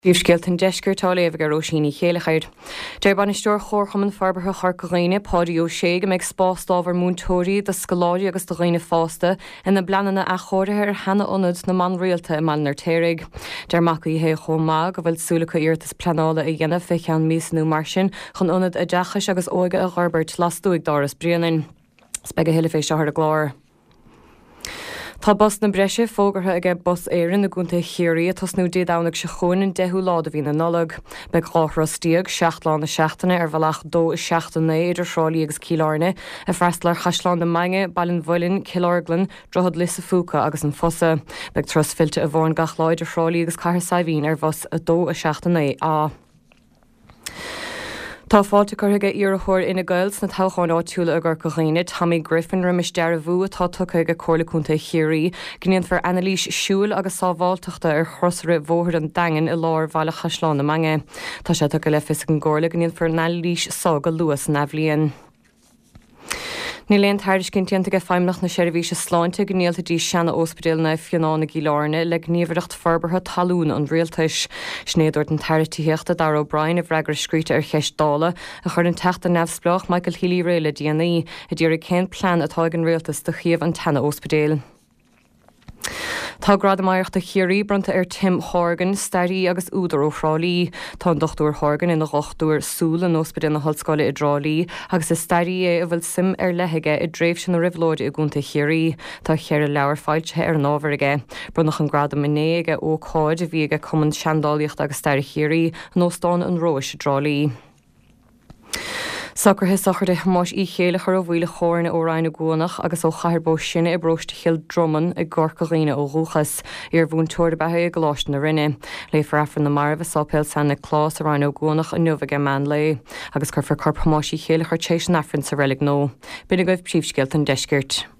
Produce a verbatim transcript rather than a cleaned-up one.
Bhíomh scéalt an deisceirtá léamh go Róisíní chéalachaid. Deir banisteoir chorchaman farbartha charcaghine pádió sé go méid spástábhar múntóirí de scoláide agus do ghaoine fásta ina bleanana a chóirithe ar hena ionad na man rialta i Malnar Téirigh. Deir mac í hé chomá go bhfuil súlacha iartas planála a dhéanamh feichan mísanú mar sin chun ionad a deachas agus óige a gharbert lasúig doras brianain. Spege heile fééis sehar a glár. Tá bus na breise fógartha aige bus éireann na gúnta chéirí a tosnú déadánach se chuin in dethú lád a bhí na nolog. Be chláthróstíag seachtláán na seachtainna ar bhealach dó seachtainna idir srálaí agus cílárne a freistlar chaisláán na mange, ballin bhuilinn, cilárglan, drochad lis a fúca agus an fosa. Be tros filte a bhórn gachláid ar srálaí agus caithir saibhín ar bus a dó a seachtainna á. Tá fáilte chuige iarthóir ina gails na táchaáin áitiúla agur coghaine Tommy Griffin rimis dear bhú atá tucha go cólaúnta chéirí, gníonn for Annalise siúil agus sábháilteachta ar chosra bhóthir an dagan i lár bhaile chaisláán na mange. Tá sé tucha le fis an ggóla gníonn for Annalise sága luas na bhliain. Ní léon tairiscinntianta go feimnach na seirbhíse sláinte go níalta dí seanna ospidéalna fionnána gílárne le gníomhreacht farbartha talún an rialtais. Snéadúirt an tairtííochta Dar O'Brien a bhreagar scríte ar cheistála a chur an teachta nefsblach Michael Healy réile D N A a dtíar cén plan atá an rialtas do chiamh an tena ospidéal. Tá gradamaireachta chéirí branta ar Tim Horgan, stairí agus údar ó Frálaí. Tá an dochtúir Horgan ina ghochtúir súl an ospidéal na Hallscoile i Drálaí, agus is stairí é a bhfuil sim ar leithiige i dréimh sin na ribhlóide i gúnta chéirí. Tá chéir leabhar fáilte ar an ábhar aige. Brunach an gradam iné aige ó cáid a bhí aige cumann seandálaíocht agus stairí chéirí an óstáin an Róis i Drálaí. Sacrthe sachar de Hamáis í chéile chur ó bhhuiile chóirna ó Ryan Gúnach agus ó chairbó sinna i brosta chill Drummond i gcorcaghine ó Rúchas ar bhún tuair bethe i gláiste na rinne. Le farafran na marmh sápéil sanna clás a Ryan Gúnach a nuamh man le, agus chur for corp Hamáis í chéile chuir tééis nafran sa relic nó. Bina goibh príomhscéalt an deiscirt.